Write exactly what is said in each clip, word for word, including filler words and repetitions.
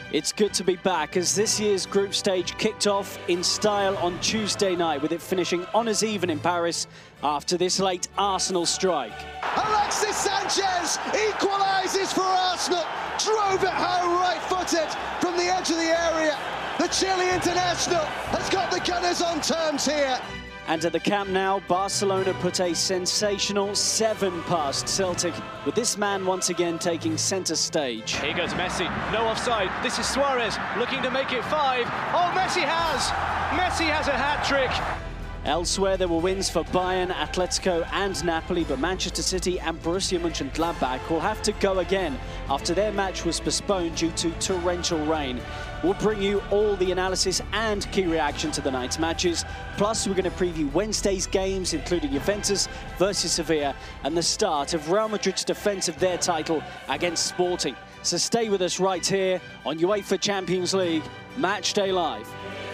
It's good to be back as this year's group stage kicked off in style on Tuesday night, with it finishing honours even in Paris after this late Arsenal strike. Alexis Sanchez equalises for Arsenal, drove it home right-footed from the edge of the area. The Chile international has got the Gunners on terms here. And at the Camp Nou, Barcelona put a sensational seven past Celtic, with this man once again taking centre stage. Here goes Messi, no offside. This is Suarez looking to make it five. Oh, Messi has! Messi has a hat-trick. Elsewhere, there were wins for Bayern, Atletico and Napoli, but Manchester City and Borussia Mönchengladbach will have to go again after their match was postponed due to torrential rain. We'll bring you all the analysis and key reaction to the night's matches. Plus, we're going to preview Wednesday's games, including Juventus versus Sevilla and the start of Real Madrid's defence of their title against Sporting. So stay with us right here on UEFA Champions League Match Day Live.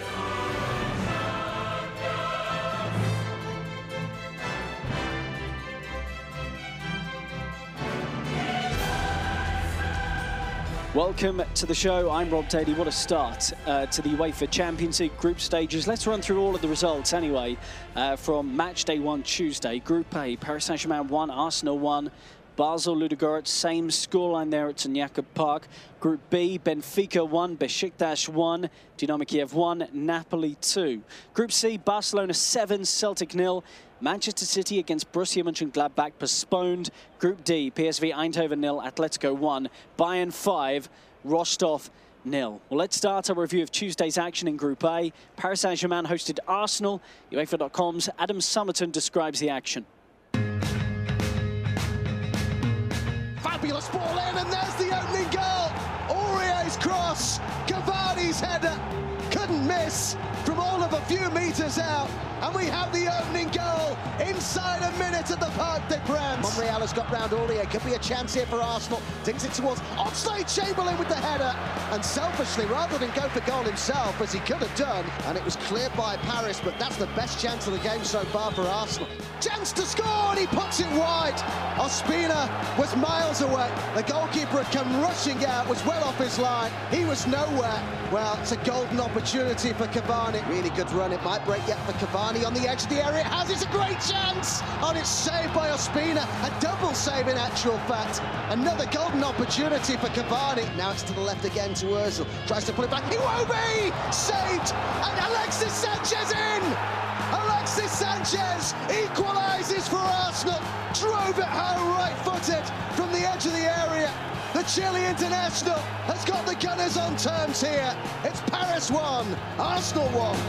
Welcome to the show. I'm Rob Daly. What a start uh, to the UEFA Champions League group stages. Let's run through all of the results anyway uh, from match day one Tuesday. Group A, Paris Saint-Germain one, Arsenal one, Basel Ludogorets, same scoreline there at St Jakob Park. Group B, Benfica one, Besiktas one, Dynamo Kiev one, Napoli two. Group C, Barcelona seven, Celtic nil. Manchester City against Borussia Mönchengladbach postponed. Group D, P S V Eindhoven nil, Atletico one, Bayern five, Rostov nil. Well, let's start our review of Tuesday's action in Group A. Paris Saint-Germain hosted Arsenal. UEFA dot com's Adam Summerton describes the action. Fabulous ball in, and there's the opening goal. Aurier's cross, Cavani's header, couldn't miss from all of a few metres out. And we have the opening goal inside a minute at the Parc des Princes. Monreal has got round Aurier. Could be a chance here for Arsenal. Digs it towards Oxlade-Chamberlain with the header. And selfishly, rather than go for goal himself, as he could have done, and it was cleared by Paris, but that's the best chance of the game so far for Arsenal. Chance to score, and he puts it wide. Ospina was miles away. The goalkeeper had come rushing out, was well off his line. He was nowhere. Well, it's a golden opportunity for Cavani. Really good run. It might break yet for Cavani. On the edge of the area, it has, it's a great chance, and it's saved by Ospina, a double save in actual fact. Another golden opportunity for Cavani. Now it's to the left again to Ozil, tries to put it back, Iwobi, saved, and Alexis Sanchez in! Alexis Sanchez equalises for Arsenal, drove it home right-footed from the edge of the area. The Chile international has got the Gunners on terms here. It's Paris one, Arsenal one.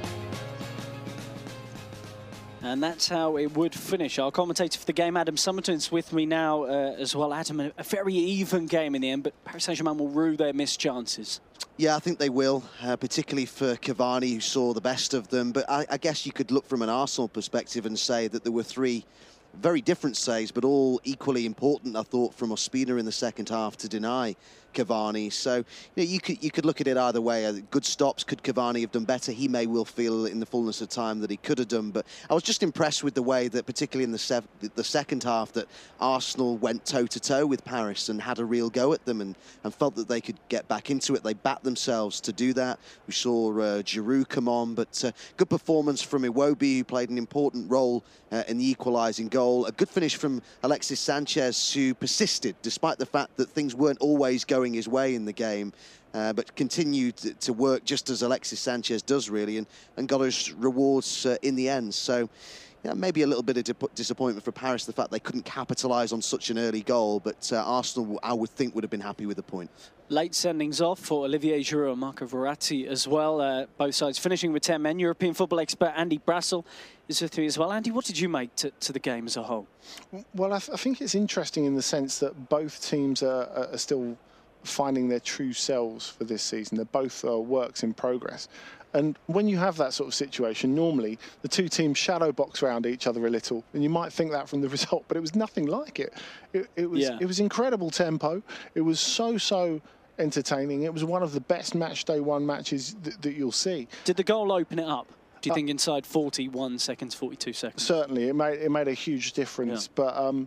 And that's how it would finish. Our commentator for the game, Adam Summerton, is with me now uh, as well. Adam, a, a very even game in the end, but Paris Saint-Germain will rue their missed chances. Yeah, I think they will, uh, particularly for Cavani, who saw the best of them. But I, I guess you could look from an Arsenal perspective and say that there were three very different saves, but all equally important, I thought, from Ospina in the second half to deny Cavani. So, you know, you could you could look at it either way. Uh, good stops. Could Cavani have done better? He may well feel in the fullness of time that he could have done. But I was just impressed with the way that, particularly in the sev the second half, that Arsenal went toe to toe with Paris and had a real go at them, and and felt that they could get back into it. They backed themselves to do that. We saw uh, Giroud come on, but uh, good performance from Iwobi, who played an important role uh, in the equalising goal. A good finish from Alexis Sanchez, who persisted despite the fact that things weren't always going his way in the game, uh, but continued to work just as Alexis Sanchez does, really, and, and got his rewards uh, in the end. So, yeah, maybe a little bit of disappointment for Paris, the fact they couldn't capitalise on such an early goal, but uh, Arsenal, I would think, would have been happy with the point. Late sendings off for Olivier Giroud and Marco Verratti as well, uh, both sides finishing with ten men. European football expert Andy Brassel is with me as well. Andy, what did you make to, to the game as a whole? Well, I, th I think it's interesting in the sense that both teams are, are still finding their true selves for this season. They're both uh, works in progress. And when you have that sort of situation, normally the two teams shadow box around each other a little, and you might think that from the result, but it was nothing like it. It, it was yeah. it was incredible tempo. It was so so entertaining. It was one of the best match day one matches th that you'll see. Did the goal open it up? Do you uh, think inside forty-one seconds, forty-two seconds? Certainly, it made it made a huge difference. Yeah. But um,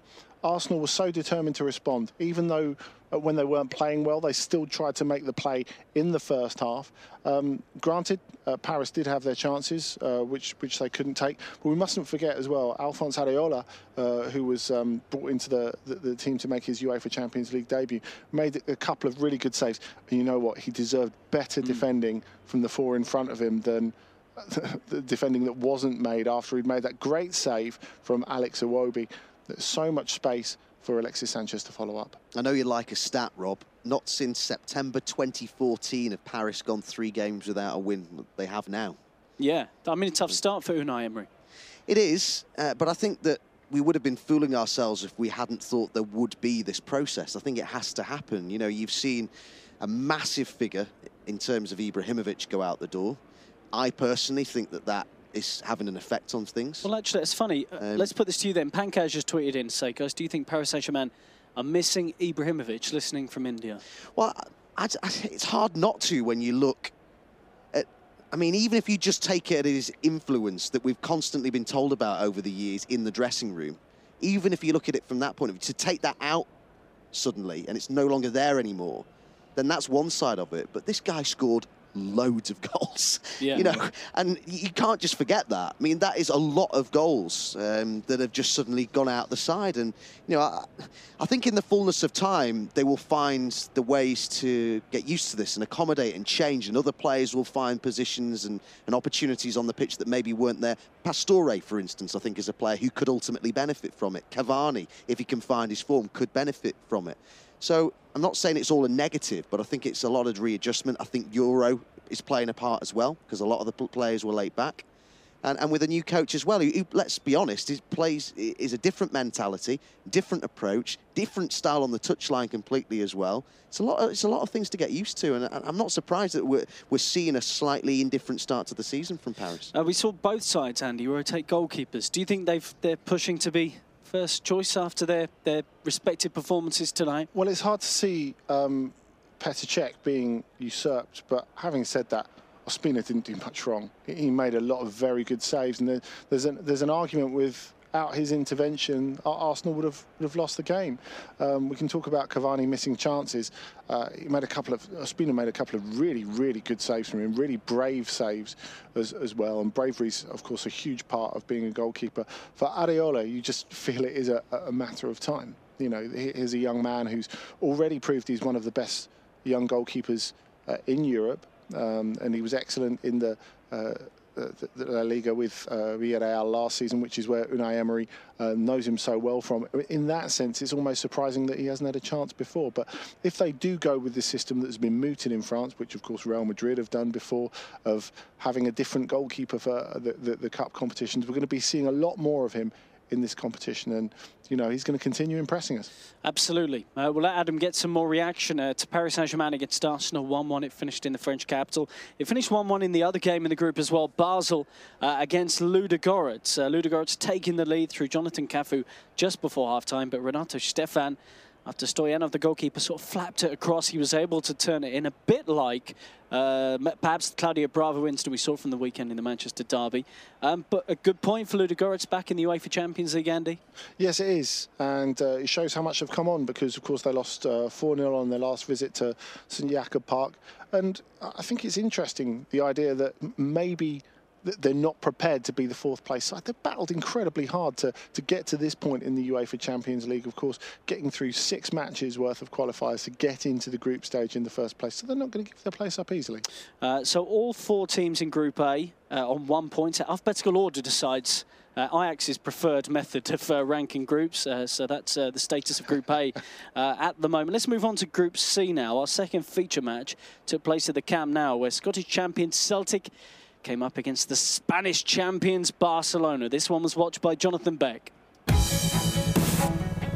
Arsenal was so determined to respond, even though uh, when they weren't playing well, they still tried to make the play in the first half. Um, granted, uh, Paris did have their chances, uh, which which they couldn't take. But we mustn't forget as well, Alphonse Areola, uh, who was um, brought into the, the, the team to make his UEFA Champions League debut, made a couple of really good saves. And you know what? He deserved better mm. defending from the four in front of him than the defending that wasn't made after he'd made that great save from Alex Iwobi. There's so much space for Alexis Sanchez to follow up. I know you like a stat, Rob. Not since September twenty fourteen have Paris gone three games without a win. They have now. Yeah, I mean, a tough start for Unai Emery. It is, uh, but I think that we would have been fooling ourselves if we hadn't thought there would be this process. I think it has to happen. You know, you've seen a massive figure in terms of Ibrahimovic go out the door. I personally think that that is having an effect on things. Well, actually, it's funny. Um, Let's put this to you then. Pankaj just tweeted in to say, guys, do you think Paris Saint-Germain are missing Ibrahimovic listening from India? Well, I, I, it's hard not to when you look at, I mean, even if you just take it as influence that we've constantly been told about over the years in the dressing room, even if you look at it from that point of view, to take that out suddenly and it's no longer there anymore, then that's one side of it. But this guy scored loads of goals, yeah. you know, and you can't just forget that. I mean, that is a lot of goals um, that have just suddenly gone out the side. And, you know, I, I think in the fullness of time, they will find the ways to get used to this and accommodate and change. And other players will find positions and, and opportunities on the pitch that maybe weren't there. Pastore, for instance, I think is a player who could ultimately benefit from it. Cavani, if he can find his form, could benefit from it. So I'm not saying it's all a negative, but I think it's a lot of readjustment. I think Euro is playing a part as well, because a lot of the players were laid back. And, and with a new coach as well, who, who, let's be honest, he plays is a different mentality, different approach, different style on the touchline completely as well. It's a lot of, it's a lot of things to get used to, and I'm not surprised that we're, we're seeing a slightly indifferent start to the season from Paris. Uh, we saw both sides, Andy, rotate goalkeepers. Do you think they've, they're pushing to be first choice after their, their respective performances tonight? Well, it's hard to see um, Petr Cech being usurped, but having said that, Ospina didn't do much wrong. He made a lot of very good saves, and there's an, there's an argument without his intervention, Arsenal would have, would have lost the game. Um, we can talk about Cavani missing chances. Uh, he made a couple of, Ospina made a couple of really, really good saves from him, really brave saves as, as well. And bravery's, of course, a huge part of being a goalkeeper. For Areola, you just feel it is a, a matter of time. You know, here's a young man who's already proved he's one of the best young goalkeepers uh, in Europe. Um, and he was excellent in the, uh, the, the La Liga with uh, Villarreal last season, which is where Unai Emery uh, knows him so well from. In that sense, it's almost surprising that he hasn't had a chance before. But if they do go with the system that's been mooted in France, which of course Real Madrid have done before, of having a different goalkeeper for the, the, the cup competitions, we're going to be seeing a lot more of him in this competition, and you know he's going to continue impressing us. Absolutely. Uh, we'll let Adam get some more reaction uh, to Paris Saint-Germain against Arsenal. one one, it finished in the French capital. It finished one one in the other game in the group as well, Basel uh, against Ludogorets. Uh, Ludogorets taking the lead through Jonathan Cafu just before half-time, but Renato Stefan, after Stoyanov, the goalkeeper, sort of flapped it across, he was able to turn it in, a bit like uh, perhaps Claudio Bravo incident we saw from the weekend in the Manchester derby. Um, but a good point for Ludogorets back in the UEFA Champions League, Andy? Yes, it is. And uh, it shows how much they've come on, because, of course, they lost four nil uh, on their last visit to Saint Jakob Park. And I think it's interesting, the idea that maybe they're not prepared to be the fourth place side. They've battled incredibly hard to, to get to this point in the UEFA Champions League, of course, getting through six matches worth of qualifiers to get into the group stage in the first place. So they're not going to give their place up easily. Uh, so all four teams in Group A uh, on one point. Alphabetical order decides uh, Ajax's preferred method of uh, ranking groups. Uh, so that's uh, the status of Group A uh, at the moment. Let's move on to Group C now. Our second feature match took place at the Camp Nou, where Scottish champion Celtic came up against the Spanish champions Barcelona. This one was watched by Jonathan Beck.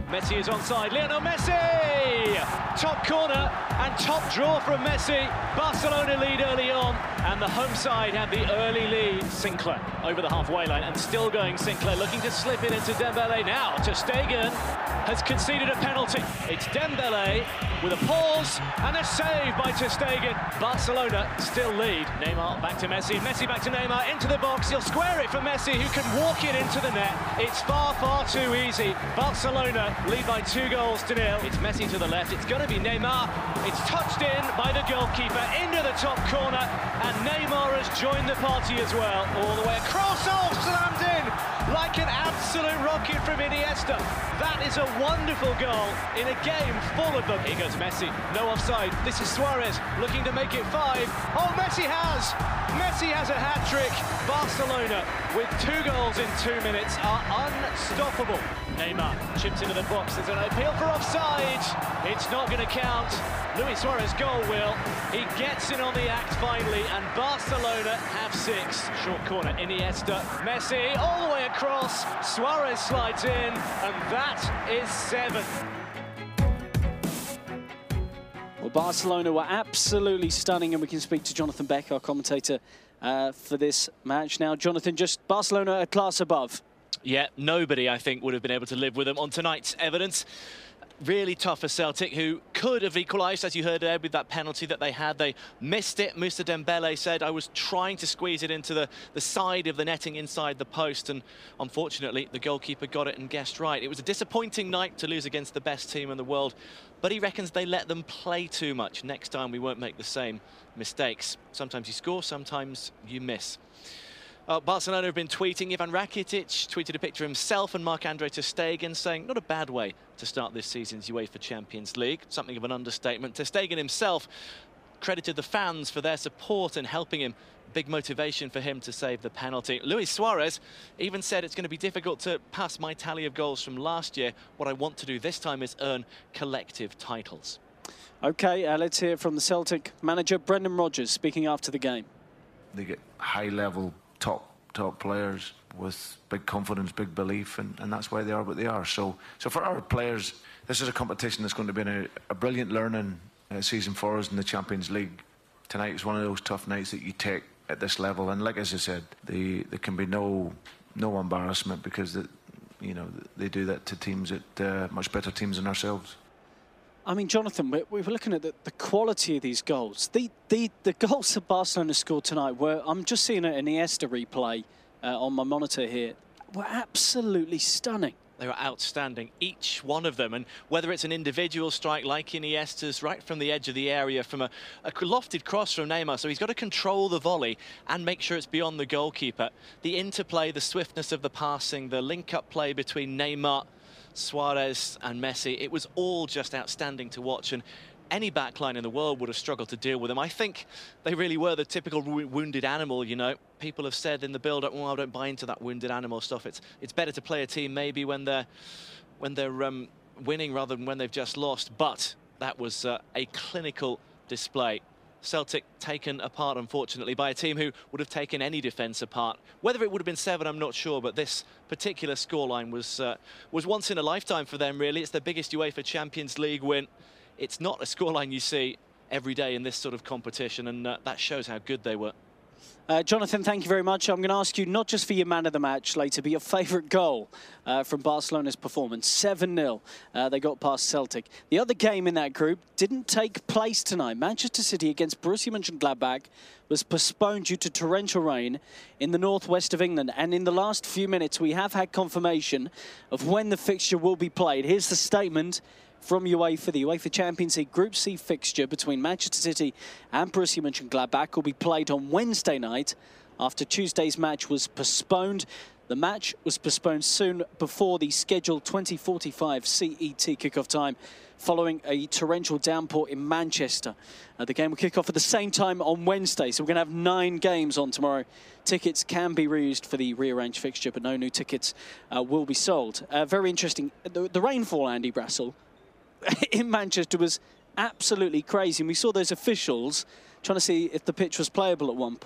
Messi is onside. Lionel Messi! Top corner and top draw from Messi. Barcelona lead early on, and the home side have the early lead. Sinclair over the halfway line, and still going Sinclair, looking to slip it into Dembele now. Ter Stegen has conceded a penalty. It's Dembele with a pause and a save by Ter Stegen. Barcelona still lead. Neymar back to Messi. Messi back to Neymar, into the box. He'll square it for Messi, who can walk it into the net. It's far, far too easy. Barcelona lead by two goals to nil. It's Messi to the left. It's going to be Neymar. It's touched in by the goalkeeper into the top corner, and Neymar has joined the party as well. All the way across. Oh, slammed in like an absolute rocket from Iniesta. That is a wonderful goal in a game full of them. Here goes Messi. No offside. This is Suarez looking to make it five. Oh, Messi has. Messi has a hat-trick. Barcelona, with two goals in two minutes, are unstoppable. Neymar chips into the box. There's an appeal for offside. It's not going to count. Luis Suarez goal will. He gets in on the act finally, and Barcelona have six. Short corner, Iniesta. Messi all the way across. Suarez slides in, and that is seven. Well, Barcelona were absolutely stunning, and we can speak to Jonathan Beck, our commentator, uh, for this match. Now, Jonathan, just Barcelona a class above. Yeah, nobody, I think, would have been able to live with them on tonight's evidence. Really tough for Celtic, who could have equalised, as you heard there, with that penalty that they had. They missed it. Moussa Dembele said, I was trying to squeeze it into the, the side of the netting inside the post, and unfortunately, the goalkeeper got it and guessed right. It was a disappointing night to lose against the best team in the world, but he reckons they let them play too much. Next time, we won't make the same mistakes. Sometimes you score, sometimes you miss. Uh, Barcelona have been tweeting. Ivan Rakitic tweeted a picture of himself and Marc-Andre Ter Stegen, saying not a bad way to start this season's UEFA Champions League. Something of an understatement. Ter Stegen himself credited the fans for their support and helping him. Big motivation for him to save the penalty. Luis Suarez even said it's going to be difficult to pass my tally of goals from last year. What I want to do this time is earn collective titles. OK, uh, let's hear from the Celtic manager, Brendan Rodgers, speaking after the game. They get high-level top top players with big confidence, big belief, and, and that's why they are what they are. So so for our players, this is a competition that's going to be a, a brilliant learning uh, season for us in the Champions League. Tonight is one of those tough nights that you take at this level, and like as I said, the, there can be no no embarrassment, because the, you know they do that to teams that uh, much better teams than ourselves. I mean, Jonathan, we were looking at the, the quality of these goals. The, the the goals that Barcelona scored tonight were, I'm just seeing an Iniesta replay uh, on my monitor here, were absolutely stunning. They were outstanding, each one of them. And whether it's an individual strike like Iniesta's, right from the edge of the area, from a, a lofted cross from Neymar, so he's got to control the volley and make sure it's beyond the goalkeeper. The interplay, the swiftness of the passing, the link-up play between Neymar, Suarez and Messi, it was all just outstanding to watch, and any backline in the world would have struggled to deal with them. I think they really were the typical wounded animal, you know. People have said in the build-up, well, I don't buy into that wounded animal stuff. It's it's better to play a team maybe when they're when they're um, winning rather than when they've just lost. But that was uh, a clinical display. Celtic taken apart, unfortunately, by a team who would have taken any defence apart. Whether it would have been seven, I'm not sure, but this particular scoreline was uh, was once in a lifetime for them, really. It's their biggest UEFA Champions League win. It's not a scoreline you see every day in this sort of competition, and uh, that shows how good they were. Uh, Jonathan, thank you very much. I'm going to ask you not just for your man of the match later, but your favourite goal uh, from Barcelona's performance. seven nil, uh, they got past Celtic. The other game in that group didn't take place tonight. Manchester City against Borussia Mönchengladbach was postponed due to torrential rain in the northwest of England. And in the last few minutes, we have had confirmation of when the fixture will be played. Here's the statement from UEFA. The UEFA Champions League Group C fixture between Manchester City and Borussia Mönchengladbach will be played on Wednesday night after Tuesday's match was postponed. The match was postponed soon before the scheduled twenty forty-five C E T kickoff time following a torrential downpour in Manchester. Uh, the game will kick off at the same time on Wednesday, so we're going to have nine games on tomorrow. Tickets can be reused for the rearranged fixture, but no new tickets uh, will be sold. Uh, very interesting. The, the rainfall, Andy Brassel, in Manchester was absolutely crazy. And we saw those officials trying to see if the pitch was playable at one point.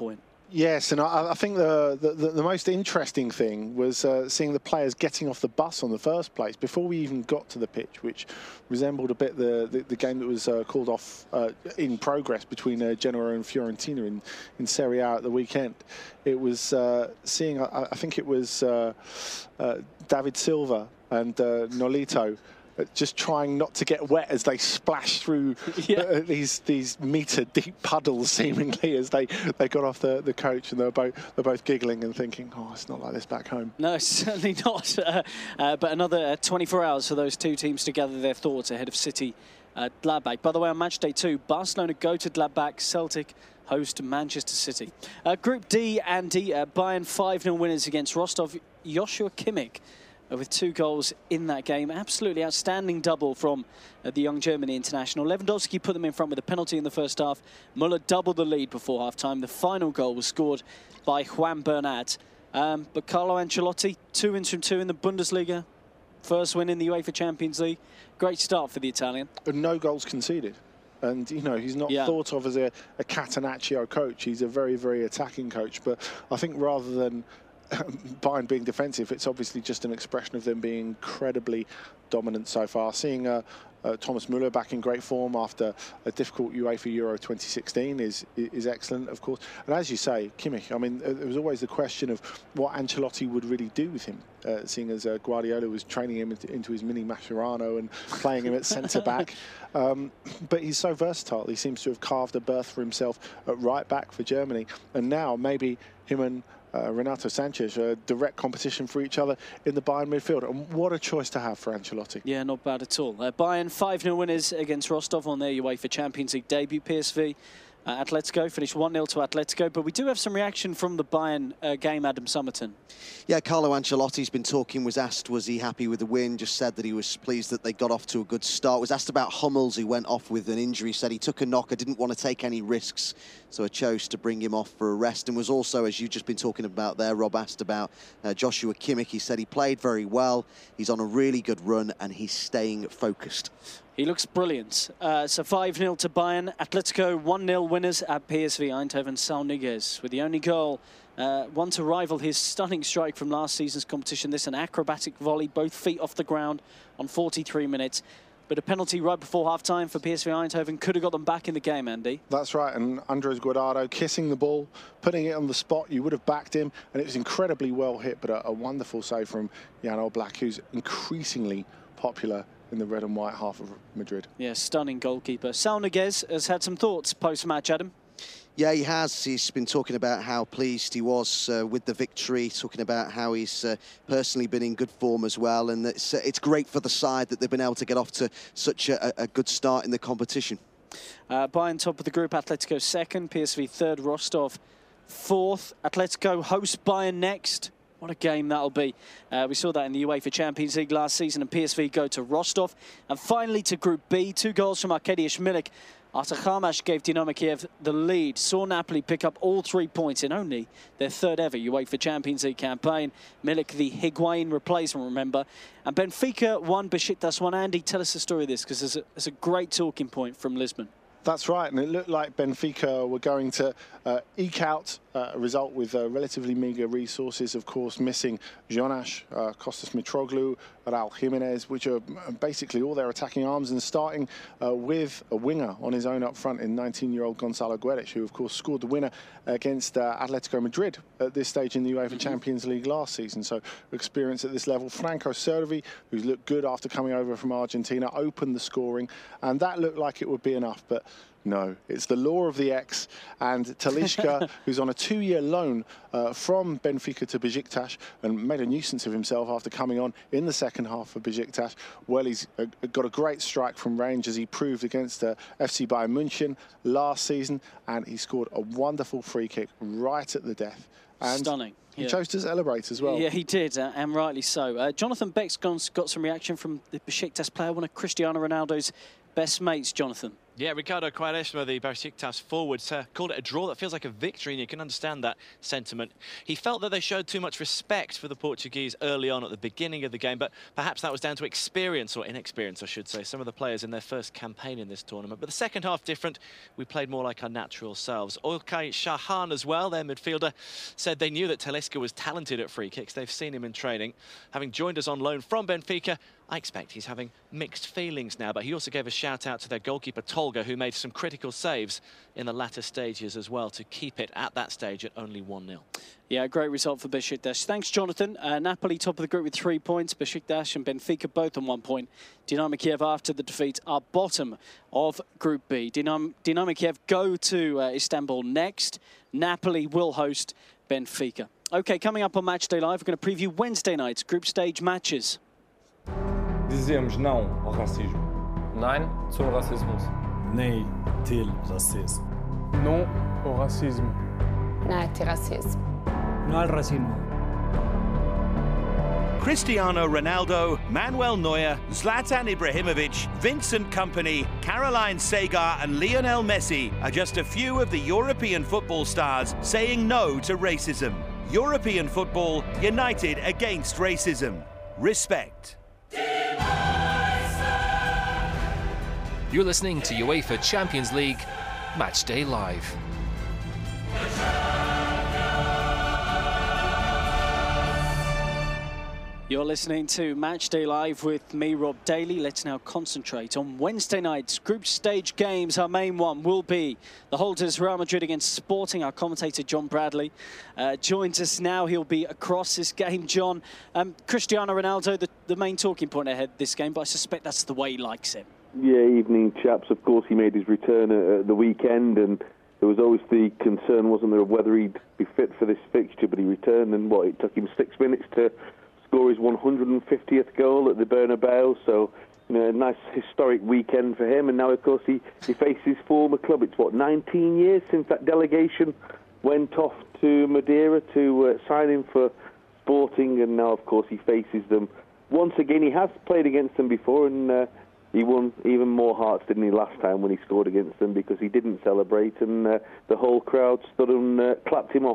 Yes, and I, I think the, the the most interesting thing was uh, seeing the players getting off the bus on the first place before we even got to the pitch, which resembled a bit the the, the game that was uh, called off uh, in progress between uh, Genoa and Fiorentina in in Serie A at the weekend. It was uh, seeing, I, I think it was uh, uh, David Silva and uh, Nolito just trying not to get wet as they splash through yeah. uh, these these metre deep puddles, seemingly, as they they got off the the coach, and they're both they're both giggling and thinking, oh, it's not like this back home. No, certainly not. Uh, uh, but another uh, twenty-four hours for those two teams to gather their thoughts ahead of City at Gladbach. By the way, on match day two, Barcelona go to Gladbach, Celtic host Manchester City. Uh, Group D, Andy, uh, Bayern five nil winners against Rostov. Joshua Kimmich with two goals in that game. Absolutely outstanding double from uh, the young Germany international. Lewandowski put them in front with a penalty in the first half. Muller doubled the lead before half-time. The final goal was scored by Juan Bernat. Um, but Carlo Ancelotti, two wins from two in the Bundesliga. First win in the UEFA Champions League. Great start for the Italian. And no goals conceded. And, you know, he's not yeah. thought of as a, a Catenaccio coach. He's a very, very attacking coach. But I think rather than Bayern being defensive, it's obviously just an expression of them being incredibly dominant so far. Seeing uh, uh, Thomas Müller back in great form after a difficult UEFA Euro twenty sixteen is is excellent, of course. And as you say, Kimmich, I mean, there was always the question of what Ancelotti would really do with him, uh, seeing as uh, Guardiola was training him into, into his mini Mascherano and playing him at centre-back. Um, but he's so versatile. He seems to have carved a berth for himself at right-back for Germany. And now maybe him and Uh, Renato Sanchez, uh, direct competition for each other in the Bayern midfield. And what a choice to have for Ancelotti. Yeah, not bad at all. Uh, Bayern five nil winners against Rostov on their UEFA Champions League debut. P S V, uh, Atletico finished one nil to Atletico. But we do have some reaction from the Bayern uh, game, Adam Summerton. Yeah, Carlo Ancelotti's been talking, was asked was he happy with the win, just said that he was pleased that they got off to a good start. Was asked about Hummels, who went off with an injury, said he took a knock, I didn't want to take any risks, so I chose to bring him off for a rest. And was also, as you've just been talking about there, Rob asked about uh, Joshua Kimmich. He said he played very well, he's on a really good run, and he's staying focused. He looks brilliant. Uh, so five nil to Bayern. Atletico one nil winners at P S V Eindhoven. Saul Niguez with the only goal, uh, one to rival his stunning strike from last season's competition. This an acrobatic volley, both feet off the ground on forty-three minutes. But a penalty right before half-time for P S V Eindhoven could have got them back in the game, Andy. That's right, and Andres Guardado kissing the ball, putting it on the spot. You would have backed him, and it was incredibly well hit, but a, a wonderful save from Jan Oblak, who's increasingly popular in the red and white half of Madrid. Yeah, stunning goalkeeper. Saul Niguez has had some thoughts post-match, Adam. Yeah, he has. He's been talking about how pleased he was uh, with the victory, talking about how he's uh, personally been in good form as well, and it's, uh, it's great for the side that they've been able to get off to such a, a good start in the competition. Uh, Bayern top of the group, Atletico second, P S V third, Rostov fourth. Atletico host Bayern next. What a game that'll be. Uh, we saw that in the UEFA Champions League last season, and P S V go to Rostov. And finally to Group B, two goals from Arkadiusz Milik. After Kharmash gave Dynamo Kiev the lead, saw Napoli pick up all three points in only their third ever UEFA Champions League campaign. Milik, the Higuain replacement, remember. And Benfica won, Besiktas won. Andy, tell us the story of this, because there's, there's a great talking point from Lisbon. That's right, and it looked like Benfica were going to uh, eke out uh, a result with uh, relatively meagre resources, of course, missing Jonas, uh, Kostas Mitroglou, Raul Jimenez, which are basically all their attacking arms, and starting uh, with a winger on his own up front in nineteen-year-old Gonzalo Guedes, who, of course, scored the winner against uh, Atletico Madrid at this stage in the UEFA mm-hmm. Champions League last season. So experience at this level. Franco Cervi, who's looked good after coming over from Argentina, opened the scoring, and that looked like it would be enough, but no, it's the law of the X, and Talisca, who's on a two-year loan uh, from Benfica to Besiktas and made a nuisance of himself after coming on in the second half for Besiktas. Well, he's uh, got a great strike from range, as he proved against uh, F C Bayern München last season, and he scored a wonderful free kick right at the death. And stunning. He yeah. chose to celebrate as well. Yeah, he did, uh, and rightly so. Uh, Jonathan Beck's got some reaction from the Besiktas player, one of Cristiano Ronaldo's best mates, Jonathan. Yeah, Ricardo Quaresma, the Besiktas forward, uh, called it a draw that feels like a victory, and you can understand that sentiment. He felt that they showed too much respect for the Portuguese early on at the beginning of the game, but perhaps that was down to experience, or inexperience, I should say, some of the players in their first campaign in this tournament. But the second half different, we played more like our natural selves. Olcay Shahan as well, their midfielder, said they knew that Talisca was talented at free kicks. They've seen him in training. Having joined us on loan from Benfica, I expect he's having mixed feelings now, but he also gave a shout out to their goalkeeper Tolga, who made some critical saves in the latter stages as well to keep it at that stage at only one nil. Yeah, great result for Besiktas. Thanks, Jonathan. Uh, Napoli top of the group with three points. Besiktas and Benfica both on one point. Dynamo Kiev, after the defeat, are bottom of Group B. Dynamo, Dynamo Kiev go to uh, Istanbul next. Napoli will host Benfica. OK, coming up on Matchday Live, we're going to preview Wednesday night's group stage matches. Dizemos não ao racismo. Nein zum Rassismus. Nej till rasism. Non au racisme. Nej till rasism. No al racismo. Cristiano Ronaldo, Manuel Neuer, Zlatan Ibrahimovic, Vincent Kompany, Caroline Segar and Lionel Messi are just a few of the European football stars saying no to racism. European football united against racism. Respect. You're listening to UEFA Champions League Matchday Live. You're listening to Matchday Live with me, Rob Daly. Let's now concentrate on Wednesday night's group stage games. Our main one will be the holders Real Madrid against Sporting. Our commentator John Bradley uh, joins us now. He'll be across this game. John, um, Cristiano Ronaldo, the, the main talking point ahead of this game, but I suspect that's the way he likes it. Yeah, evening, chaps. Of course, he made his return at, at the weekend, and there was always the concern, wasn't there, of whether he'd be fit for this fixture, but he returned, and what, it took him six minutes to score his one hundred fiftieth goal at the Bernabeu, so you know, a nice historic weekend for him. And now, of course, he, he faces his former club. It's, what, nineteen years since that delegation went off to Madeira to uh, sign him for Sporting, and now, of course, he faces them once again. He has played against them before, and uh, he won even more hearts, didn't he, last time when he scored against them, because he didn't celebrate, and uh, the whole crowd stood and uh, clapped him off.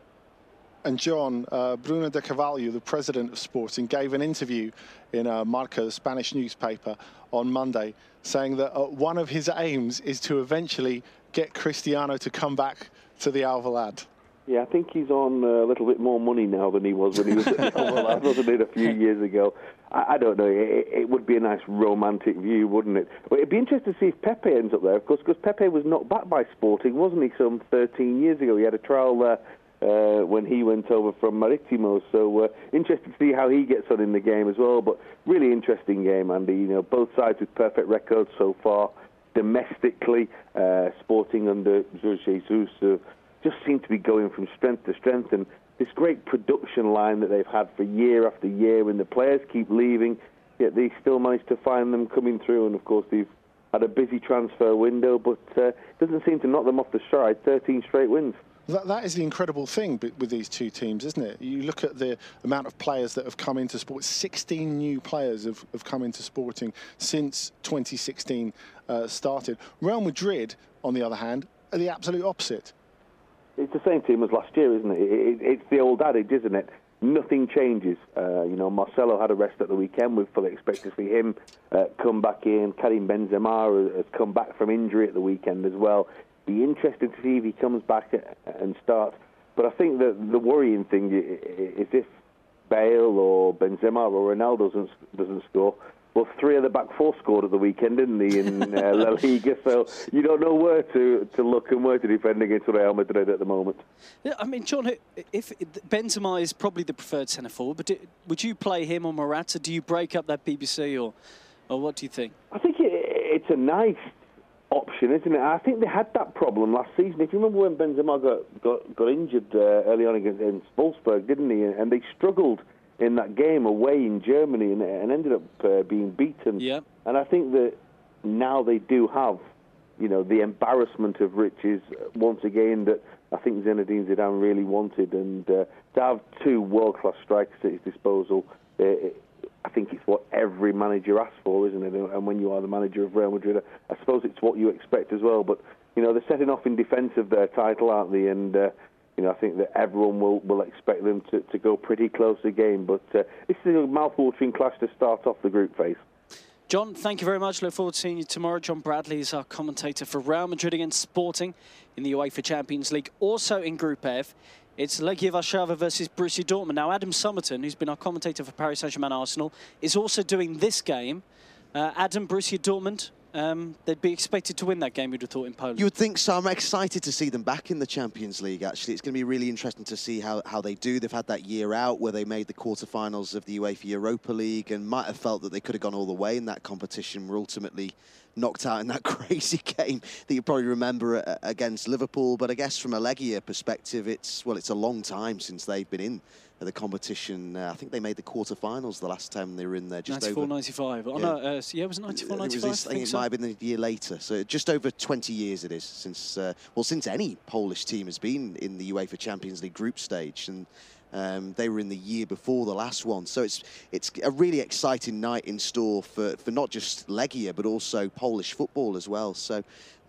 And John, uh, Bruno de Carvalho, the president of Sporting, gave an interview in uh, Marca, the Spanish newspaper, on Monday, saying that uh, one of his aims is to eventually get Cristiano to come back to the Alvalade. Yeah, I think he's on a little bit more money now than he was when he was at the Alvalade, wasn't it, a few years ago? I, I don't know. It, it would be a nice romantic view, wouldn't it? But it'd be interesting to see if Pepe ends up there, of course, because Pepe was knocked back by Sporting, wasn't he, some thirteen years ago? He had a trial there. Uh, when he went over from Maritimo, so uh, interested to see how he gets on in the game as well. But really interesting game, Andy. You know, both sides with perfect records so far domestically. Uh, Sporting under Jorge Jesus uh, just seem to be going from strength to strength, and this great production line that they've had for year after year, when the players keep leaving, yet they still manage to find them coming through. And of course, they've had a busy transfer window, but uh, doesn't seem to knock them off the stride. thirteen straight wins. That, that is the incredible thing with these two teams, isn't it? You look at the amount of players that have come into sport. sixteen new players have, have come into Sporting since twenty sixteen uh, started. Real Madrid, on the other hand, are the absolute opposite. It's the same team as last year, isn't it? it, it it's the old adage, isn't it? Nothing changes. Uh, you know, Marcelo had a rest at the weekend. We fully expect to see him uh, come back in. Karim Benzema has come back from injury at the weekend as well. Be interested to see if he comes back and starts. But I think that the worrying thing is if Bale or Benzema or Ronaldo doesn't, doesn't score. Well, three of the back four scored at the weekend, didn't they, in uh, La Liga? So you don't know where to, to look and where to defend against Real Madrid at the moment. Yeah, I mean, John, if Benzema is probably the preferred centre forward, but would you play him or Morata? Do you break up that B B C, or, or what do you think? I think it, it's a nice option, isn't it? I think they had that problem last season. If you remember when Benzema got got, got injured uh, early on against in Wolfsburg, didn't he? And they struggled in that game away in Germany and, and ended up uh, being beaten. Yeah. And I think that now they do have, you know, the embarrassment of riches once again that I think Zinedine Zidane really wanted. And uh, to have two world-class strikers at his disposal, uh, I think it's what every manager asks for, isn't it? And when you are the manager of Real Madrid, I suppose it's what you expect as well. But, you know, they're setting off in defence of their title, aren't they? And, uh, you know, I think that everyone will, will expect them to, to go pretty close again. But uh, this is a mouth-watering clash to start off the group phase. John, thank you very much. Look forward to seeing you tomorrow. John Bradley is our commentator for Real Madrid against Sporting in the UEFA Champions League. Also in Group F, it's Legia Warszawa versus Borussia Dortmund. Now, Adam Summerton, who's been our commentator for Paris Saint-Germain Arsenal, is also doing this game. Uh, Adam, Borussia Dortmund, um, they'd be expected to win that game, you'd have thought, in Poland. You would think so. I'm excited to see them back in the Champions League, actually. It's going to be really interesting to see how, how they do. They've had that year out where they made the quarterfinals of the UEFA Europa League and might have felt that they could have gone all the way in that competition, were ultimately knocked out in that crazy game that you probably remember against Liverpool. But I guess from a Legia perspective, it's, well, it's a long time since they've been in the competition. Uh, I think they made the quarterfinals the last time they were in there. Just ninety-four, over, ninety-five. Oh, yeah. no, uh, yeah, it was ninety-four, ninety-five. It was this, I think, I think it so. might have been a year later. So just over twenty years it is since, uh, well, since any Polish team has been in the UEFA Champions League group stage. And Um, they were in the year before the last one. So it's it's a really exciting night in store for, for not just Legia, but also Polish football as well. So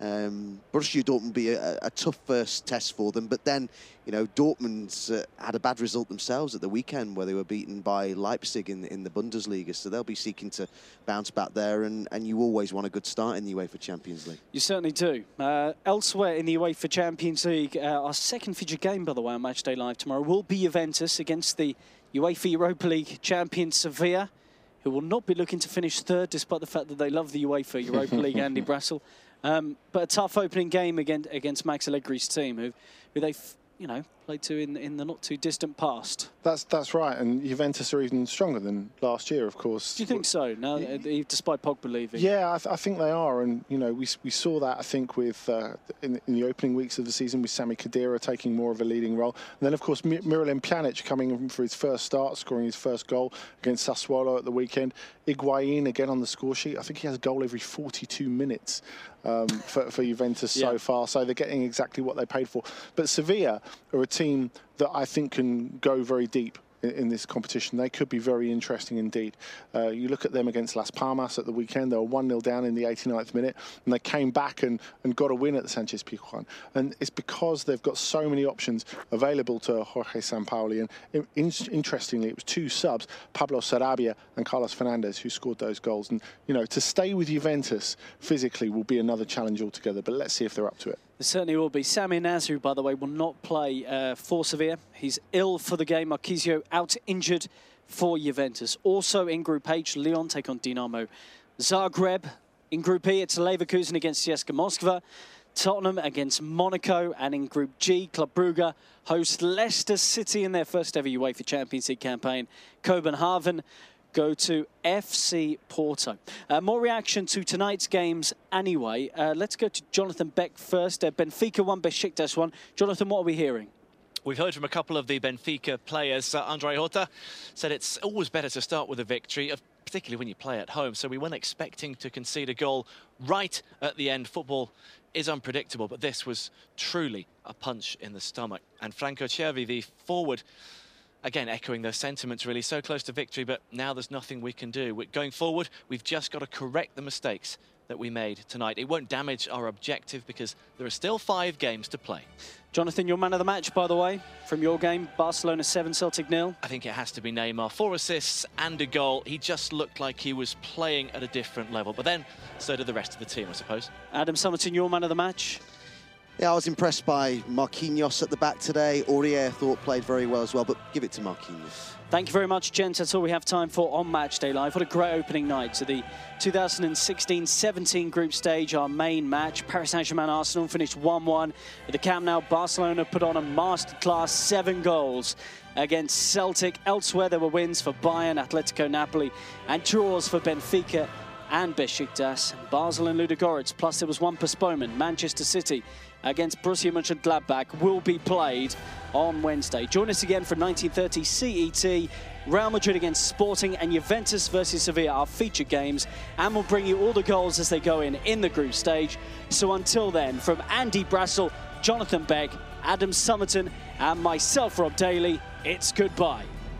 um, Borussia Dortmund will be a, a tough first test for them. But then, you know, Dortmund uh, had a bad result themselves at the weekend where they were beaten by Leipzig in, in the Bundesliga. So they'll be seeking to bounce back there. And, and you always want a good start in the UEFA Champions League. You certainly do. Uh, elsewhere in the UEFA Champions League, uh, our second featured game, by the way, on Matchday Live tomorrow will be Juventus against the UEFA Europa League champion Sevilla, who will not be looking to finish third, despite the fact that they love the UEFA Europa League, Andy Brassel. Um, but a tough opening game against, against Max Allegri's team, who, who they've, you know, played to in, in the not-too-distant past. That's that's right, and Juventus are even stronger than last year, of course. Do you think so? Now, yeah. Despite Pogba leaving. Yeah, I, th I think they are, and you know, we we saw that I think with uh, in, in the opening weeks of the season with Sami Khedira taking more of a leading role, and then of course Mir Miralem Pjanic coming in for his first start, scoring his first goal against Sassuolo at the weekend. Higuain again on the score sheet. I think he has a goal every forty-two minutes um, for, for Juventus yeah. so far. So they're getting exactly what they paid for. But Sevilla are a team that I think can go very deep in, in this competition. They could be very interesting indeed. Uh, you look at them against Las Palmas at the weekend. They were one nil down in the eighty-ninth minute, and they came back and, and got a win at the Sanchez-Pizjuan. And it's because they've got so many options available to Jorge Sampaoli. And in, in, interestingly, it was two subs, Pablo Sarabia and Carlos Fernandez, who scored those goals. And, you know, to stay with Juventus physically will be another challenge altogether. But let's see if they're up to it. It certainly will be. Samir Nasri, by the way, will not play uh, for Sevilla. He's ill for the game. Marquisio out injured for Juventus. Also in Group H, Lyon take on Dinamo Zagreb. In Group E, it's Leverkusen against C S K A Moscow. Tottenham against Monaco. And in Group G, Club Brugge host Leicester City in their first ever UEFA Champions League campaign. Copenhagen go to F C Porto. Uh, more reaction to tonight's games anyway. Uh, let's go to Jonathan Beck first. Uh, Benfica one, Besiktas one. Jonathan, what are we hearing? We've heard from a couple of the Benfica players. Uh, Andre Horta said it's always better to start with a victory, particularly when you play at home. So we weren't expecting to concede a goal right at the end. Football is unpredictable, but this was truly a punch in the stomach. And Franco Cervi, the forward, again, echoing those sentiments, really, so close to victory, but now there's nothing we can do. Going forward, we've just got to correct the mistakes that we made tonight. It won't damage our objective because there are still five games to play. Jonathan, your man of the match, by the way, from your game, Barcelona seven, Celtic nil. I think it has to be Neymar. Four assists and a goal. He just looked like he was playing at a different level, but then so did the rest of the team, I suppose. Adam Summerton, your man of the match. Yeah, I was impressed by Marquinhos at the back today. Aurier, I thought, played very well as well, but give it to Marquinhos. Thank you very much, gents. That's all we have time for on Matchday Live. What a great opening night to the two thousand sixteen seventeen group stage, our main match. Paris Saint-Germain Arsenal finished one one. At the Camp Nou, Barcelona put on a masterclass, seven goals against Celtic. Elsewhere, there were wins for Bayern, Atletico Napoli, and draws for Benfica and Besiktas, Basel and Ludogorets. Plus, there was one postponement. Manchester City against Borussia Mönchengladbach will be played on Wednesday. Join us again for nineteen thirty C E T. Real Madrid against Sporting and Juventus versus Sevilla are featured games, and we'll bring you all the goals as they go in in the group stage. So until then, from Andy Brassel, Jonathan Beck, Adam Summerton, and myself, Rob Daly, it's goodbye.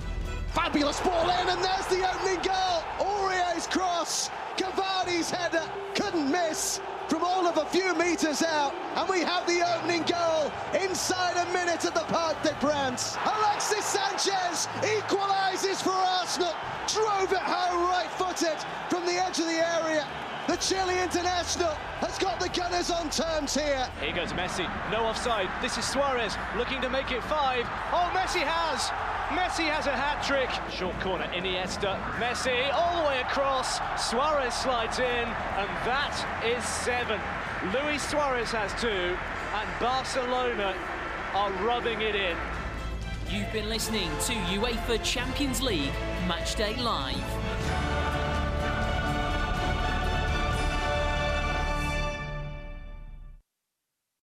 Fabulous ball in, and there's the opening goal. Aurier's cross, Cavani's header, couldn't miss from all of a few metres out, and we have the opening goal inside a minute at the Parc des Princes. Alexis Sanchez equalises for Arsenal, drove it home right-footed from the edge of the area. The Chile international has got the Gunners on terms here. Here goes Messi, no offside. This is Suarez looking to make it five. Oh, Messi has! Messi has a hat-trick. Short corner, Iniesta. Messi all the way across. Suarez slides in, and that is seven. Luis Suarez has two, and Barcelona are rubbing it in. You've been listening to UEFA Champions League Matchday Live.